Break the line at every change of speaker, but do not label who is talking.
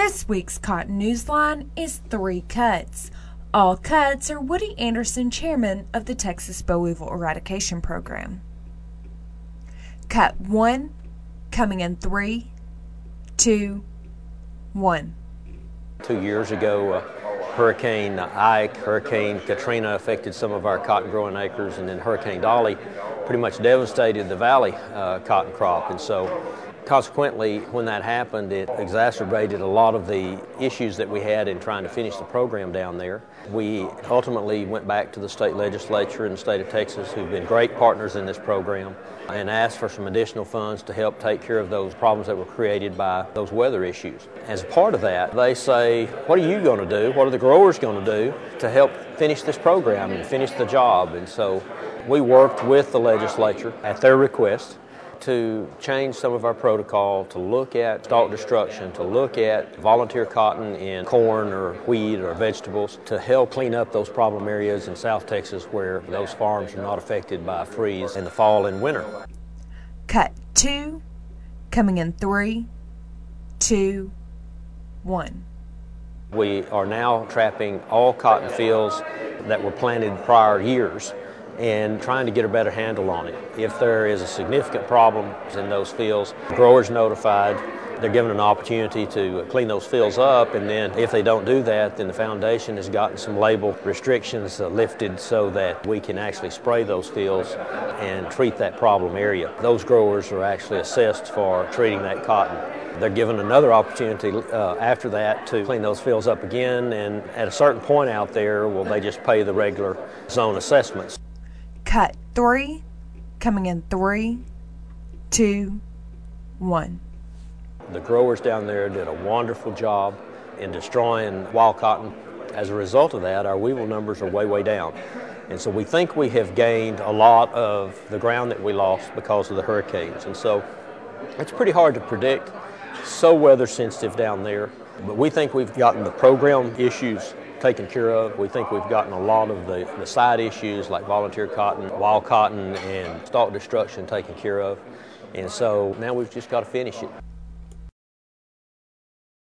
This week's Cotton Newsline is 3 cuts. All cuts are Woody Anderson, chairman of the Texas Boll Weevil Eradication Program. Cut 1, coming in 3, 2, 1.
2 years ago, Hurricane Ike, Hurricane Katrina affected some of our cotton growing acres, and then Hurricane Dolly pretty much devastated the valley cotton crop. And so consequently, when that happened, it exacerbated a lot of the issues that we had in trying to finish the program down there. We ultimately went back to the state legislature in the state of Texas, who've been great partners in this program, and asked for some additional funds to help take care of those problems that were created by those weather issues. As part of that, they say, what are you going to do? What are the growers going to do to help finish this program and finish the job? And so we worked with the legislature at their request to change some of our protocol, to look at stalk destruction, to look at volunteer cotton in corn or wheat or vegetables, to help clean up those problem areas in South Texas where those farms are not affected by freeze in the fall and winter.
Cut 2, coming in 3, 2, 1.
We are now trapping all cotton fields that were planted prior years and trying to get a better handle on it. If there is a significant problem in those fields, growers notified, they're given an opportunity to clean those fields up, and then if they don't do that, then the foundation has gotten some label restrictions lifted so that we can actually spray those fields and treat that problem area. Those growers are actually assessed for treating that cotton. They're given another opportunity after that to clean those fields up again, and at a certain point out there, well, they just pay the regular zone assessments.
Cut 3, coming in 3, 2, 1.
The growers down there did a wonderful job in destroying wild cotton. As a result of that, our weevil numbers are way down. And so we think we have gained a lot of the ground that we lost because of the hurricanes. And so it's pretty hard to predict. So weather sensitive down there. But we think we've gotten the program issues taken care of. We think we've gotten a lot of the side issues like volunteer cotton, wild cotton, and stalk destruction taken care of. And so now we've just got to finish it.